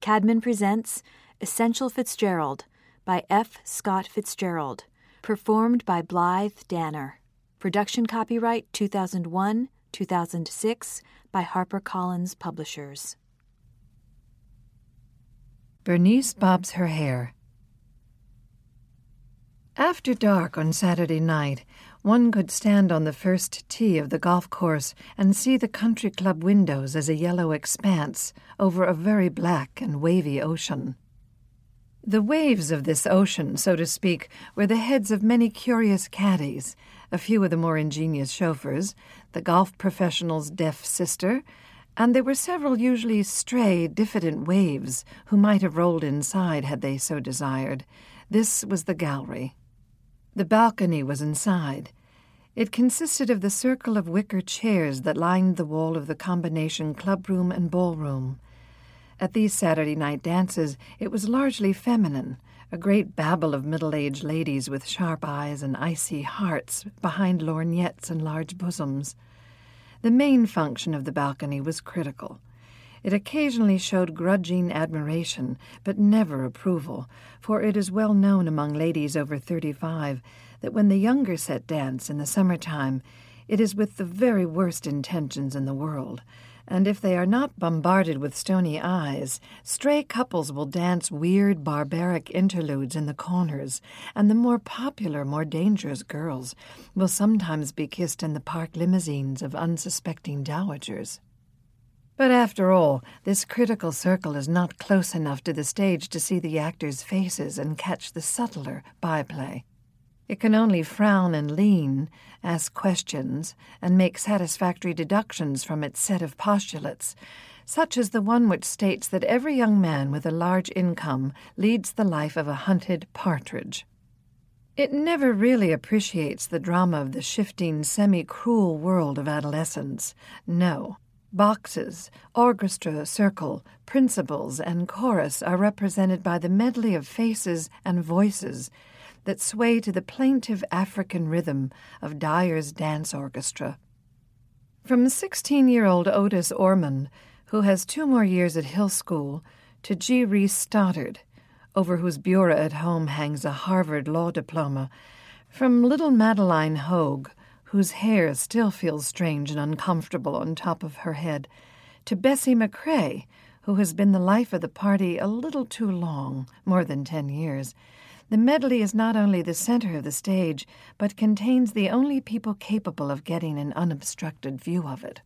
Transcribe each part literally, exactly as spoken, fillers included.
Cadman presents Essential Fitzgerald by F. Scott Fitzgerald, performed by Blythe Danner. Production copyright two thousand one, two thousand six by HarperCollins Publishers. Bernice bobs her hair. After dark on Saturday night, one could stand on the first tee of the golf course and see the country club windows as a yellow expanse over a very black and wavy ocean. The waves of this ocean, so to speak, were the heads of many curious caddies, a few of the more ingenious chauffeurs, the golf professional's deaf sister, and there were several usually stray, diffident waves who might have rolled inside had they so desired. This was the gallery. The balcony was inside. It consisted of the circle of wicker chairs that lined the wall of the combination clubroom and ballroom. At these Saturday night dances, it was largely feminine, a great babble of middle-aged ladies with sharp eyes and icy hearts behind lorgnettes and large bosoms. The main function of the balcony was critical. It occasionally showed grudging admiration, but never approval, for it is well known among ladies over thirty-five that when the younger set dance in the summertime, it is with the very worst intentions in the world, and if they are not bombarded with stony eyes, stray couples will dance weird, barbaric interludes in the corners, and the more popular, more dangerous girls will sometimes be kissed in the park limousines of unsuspecting dowagers. But after all, this critical circle is not close enough to the stage to see the actors' faces and catch the subtler byplay. It can only frown and lean, ask questions, and make satisfactory deductions from its set of postulates, such as the one which states that every young man with a large income leads the life of a hunted partridge. It never really appreciates the drama of the shifting, semi-cruel world of adolescence. No. Boxes, orchestra, circle, principals, and chorus are represented by the medley of faces and voices that sway to the plaintive African rhythm of Dyer's dance orchestra. From sixteen-year-old Otis Ormond, who has two more years at Hill School, to G. Reese Stoddard, over whose bureau at home hangs a Harvard law diploma, from little Madeline Hogue, whose hair still feels strange and uncomfortable on top of her head, to Bessie McCrae, who has been the life of the party a little too long, more than ten years. The medley is not only the center of the stage, but contains the only people capable of getting an unobstructed view of it.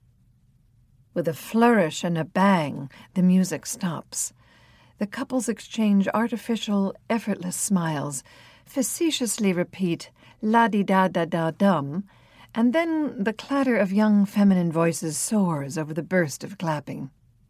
With a flourish and a bang, the music stops. The couples exchange artificial, effortless smiles, facetiously repeat la-di-da-da-da-dum, and then the clatter of young feminine voices soars over the burst of clapping.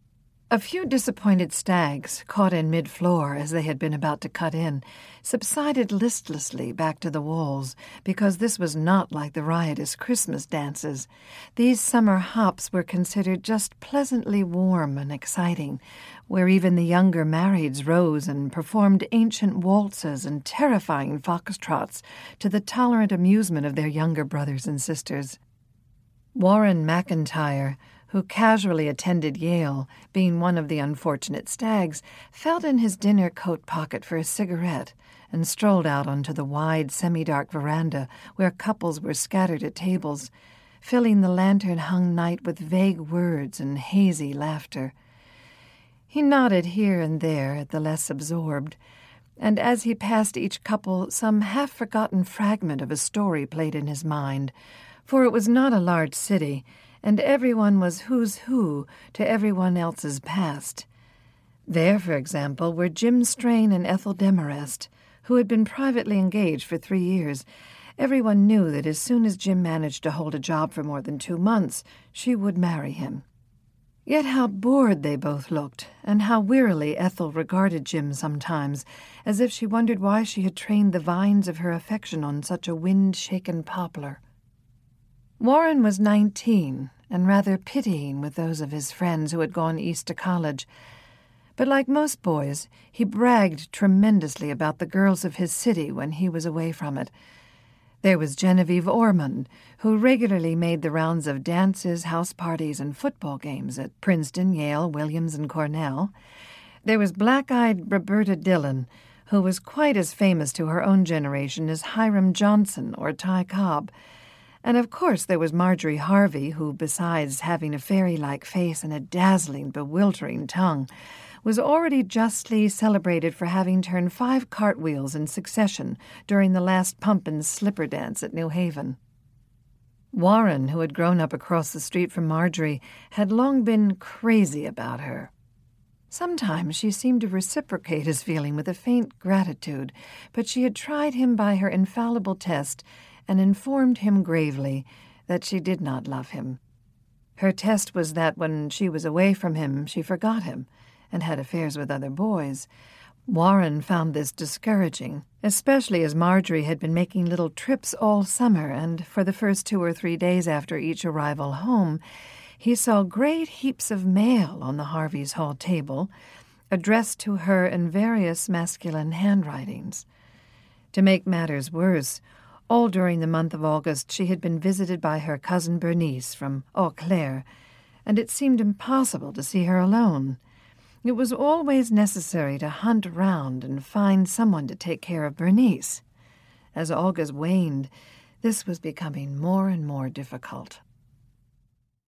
A few disappointed stags, caught in mid-floor as they had been about to cut in, subsided listlessly back to the walls, because this was not like the riotous Christmas dances. These summer hops were considered just pleasantly warm and exciting, where even the younger marrieds rose and performed ancient waltzes and terrifying foxtrots to the tolerant amusement of their younger brothers and sisters. Warren McIntyre, who casually attended Yale, being one of the unfortunate stags, felt in his dinner coat pocket for a cigarette and strolled out onto the wide, semi-dark veranda where couples were scattered at tables, filling the lantern-hung night with vague words and hazy laughter. He nodded here and there at the less absorbed, and as he passed each couple, some half-forgotten fragment of a story played in his mind, for it was not a large city, and everyone was who's who to everyone else's past. There, for example, were Jim Strain and Ethel Demarest, who had been privately engaged for three years. Everyone knew that as soon as Jim managed to hold a job for more than two months, she would marry him. Yet how bored they both looked, and how wearily Ethel regarded Jim sometimes, as if she wondered why she had trained the vines of her affection on such a wind-shaken poplar. Warren was nineteen, and rather pitying with those of his friends who had gone east to college. But like most boys, he bragged tremendously about the girls of his city when he was away from it. There was Genevieve Ormond, who regularly made the rounds of dances, house parties, and football games at Princeton, Yale, Williams, and Cornell. There was black-eyed Roberta Dillon, who was quite as famous to her own generation as Hiram Johnson or Ty Cobb. And of course there was Marjorie Harvey, who, besides having a fairy-like face and a dazzling, bewildering tongue, was already justly celebrated for having turned five cartwheels in succession during the last pump and slipper dance at New Haven. Warren, who had grown up across the street from Marjorie, had long been crazy about her. Sometimes she seemed to reciprocate his feeling with a faint gratitude, but she had tried him by her infallible test and informed him gravely that she did not love him. Her test was that when she was away from him, she forgot him and had affairs with other boys. Warren found this discouraging, especially as Marjorie had been making little trips all summer, and for the first two or three days after each arrival home, he saw great heaps of mail on the Harveys' hall table, addressed to her in various masculine handwritings. To make matters worse, all during the month of August she had been visited by her cousin Bernice from Eau Claire, and it seemed impossible to see her alone. It was always necessary to hunt round and find someone to take care of Bernice. As August waned, this was becoming more and more difficult.